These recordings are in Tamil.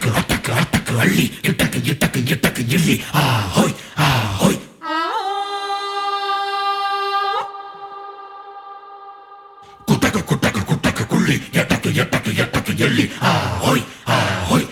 அள்ளி இட்டக்கு இட்டக்கு இட்டக்கு இல்லி ஆஹோய் ஆஹோய் குட்டக்கு குட்டக்கு குட்டக்கு குள்ளி எட்டக்கு எட்டக்கு எட்டக்கு எள்ளி ஆஹோய் ஆஹோய்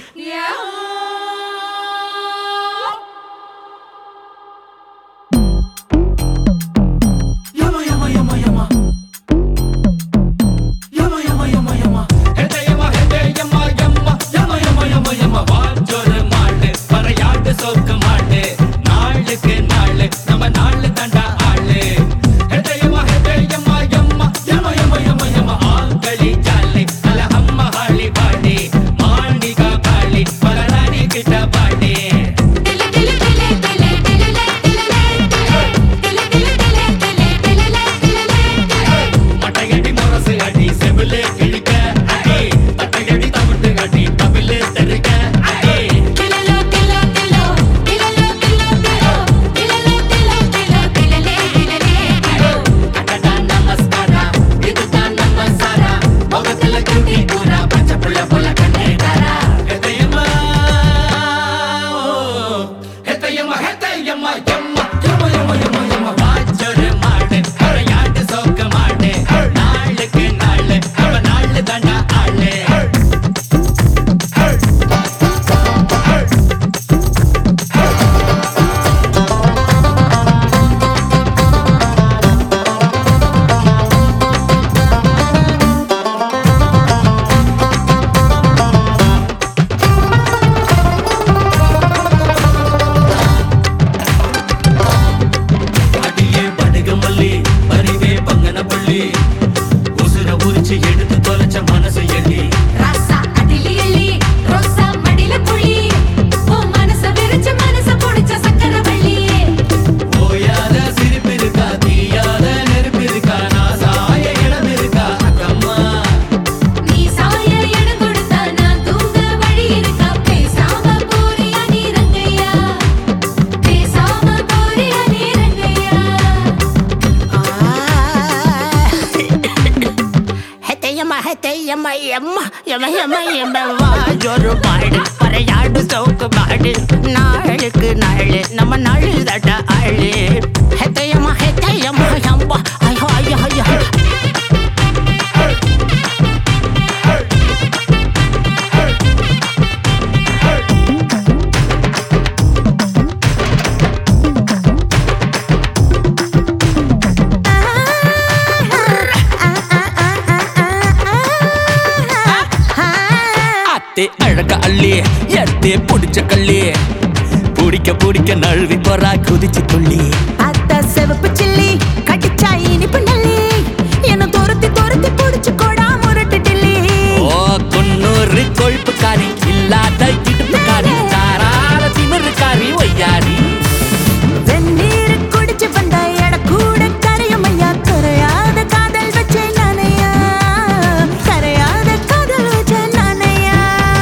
வாஜொரு பாடு பறையாடு சோக்கு பாடு நாளுக்கு நாள் நம்ம நாள் தட்ட ஆளு ஹெத்தையம்மா ஹெத்தையம்மா அம்மா ஐயோ ஐயோ ஐயோ அழக அள்ளி எத்தே புடிச்ச கள்ளி புடிக்க புடிக்க நழுவி போறா குதிச்சு துள்ளி அத்த செவப்பு சில்லி கட்டிச்சா இனிப்பு நல்லி என்ன தோரத்தி தோரத்தி புடிச்சு கோடா முரட்டு டில்லி ஓ குன்னூறு கொழுப்புக்காரி இல்லாத இடுப்புக்காரி தாராள திமிருக்காரி ஒய்யாரி வெந்நீர் குடிச்சு வந்த எட கூட கரையும் ஐயா கரையாத காதல் வச்சே நானையா கரையாத காதல் வச்சே நானையா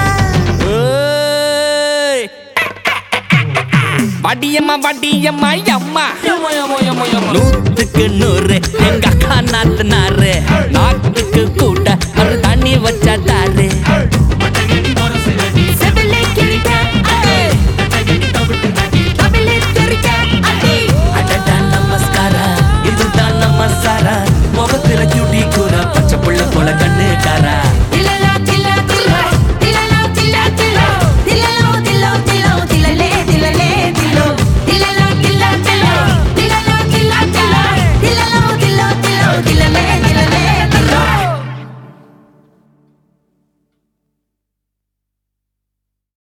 வடியம்மா வடியம்மா அம்மா நூத்துக்கு நூறு எங்க அக்கா நாத்து நாறு நாட்டுக்கு கூட ஒரு தண்ணி வச்சா தாரு